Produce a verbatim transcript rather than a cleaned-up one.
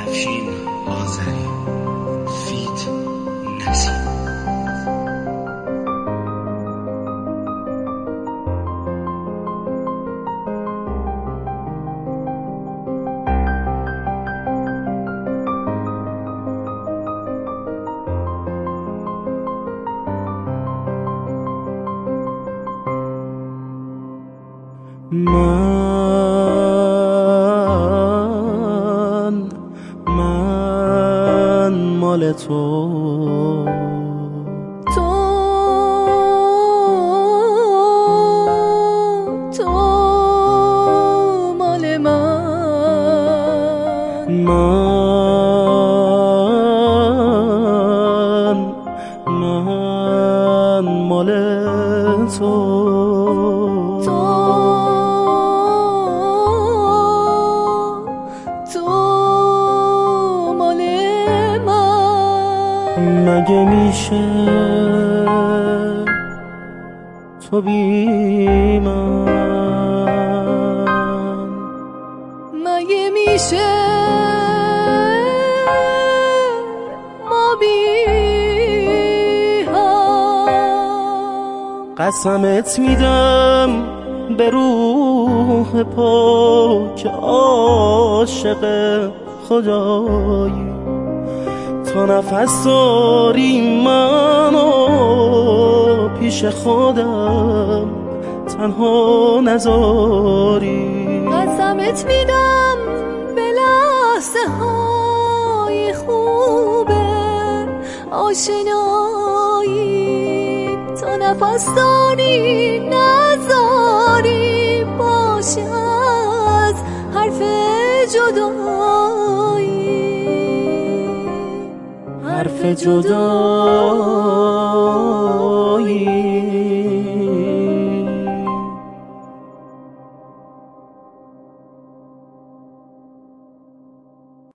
افشین آذری فیت نسیم. من من مال تو، تو تو مال من، من من مال تو، تو تو مال من. مگه میشه تو بی من، مگه میشه ما بی هم؟ قسمت میدم به روح پاک عاشق خدایی، تا نفس داری منو پیش خودم تنها نذاری. قسمت میدم به لحظه های خوبه آشنایی، تا نفس داری نذاری باشه از حرف جدایی، حرف جدایی.